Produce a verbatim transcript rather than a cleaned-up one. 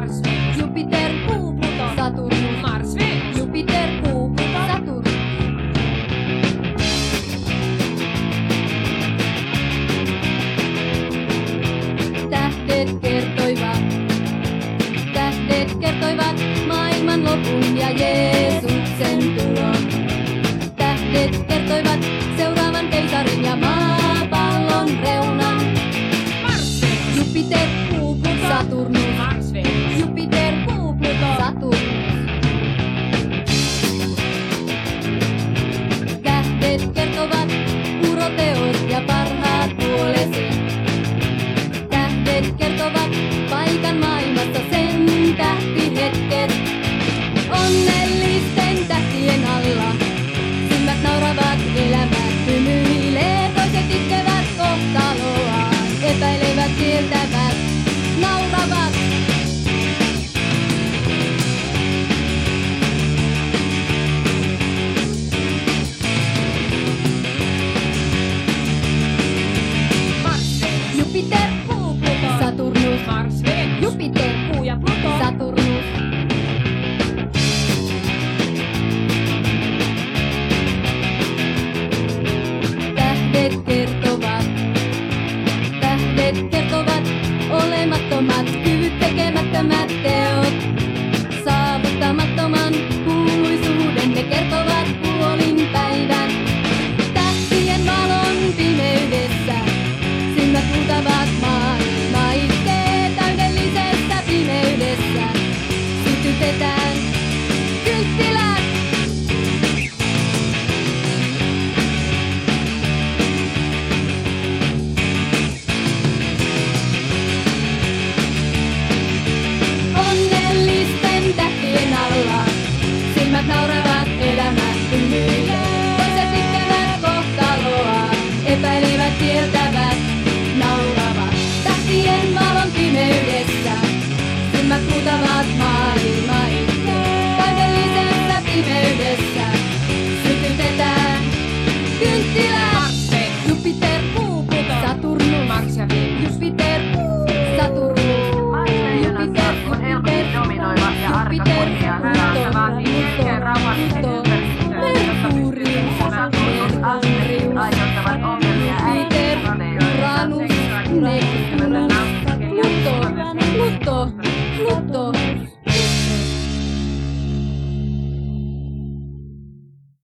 Mars, Venus, Jupiter, Kuu, Pluto, Saturnus, Mars, Venus, Jupiter, Kuu, Pluto, Saturnus. Tähdet kertoivat, tähdet kertoivat maailman lopun ja Jeesuksen tulon. Tähdet kertoivat seuraavan keisarin ja maapallon reunan. Mars, Venus, Jupiter, Kuu, Pluto, Saturnus, Mars, Venus, Jupiter, Kuu, Pluto, Saturnus. Tähdet kertovat uroteot ja parhaat puolesi. Tähdet kertovat paikan maailmassa sen tähtihetket. Onnellisten tähtien alla silmät nauravat, elämä hymyilee. Toiset itkevät kohtaloaan, epäilevät, kieltävät, nauravat. Mars, Venus, Jupiter, Kuu, Pluto, Saturnus, Mars, Venus, Jupiter, Kuu ja Pluto, Saturnus. Tähdet kertovat, tähdet kertovat olemattomat kyvyt, tekemättömät teot. Saavuttamattoman kuuluisuuden ne kertovat puolin päivän. Tähtien valon pimeydessä silmät huutavat maailma itkee täydellisessä pimeydessä. Sytytetään kynttilät. Onnellisten tähtien alla silmät nauravat, elämä hymyilee. Toiset itkevät kohtaloaan, epäilevät, kieltävät, nauravat. Tähtien valon pimeydessä silmät huutavat, maailma itkee. Täydellisessä pimeydessä sytytetään kynttilät. Mars, Venus, Jupiter, Kuu, Pluto, Saturnus, Mars ja Venus, Jupiter, Kuu, Saturnus, Jupiter, on helposti dominoiva ja arka Jupiter, kunnia Pluto, hyvää, vaatii hetken rauhallisen Pluto, ympäristön, jossa pystyy Merkurius, kehittämään tunnustaa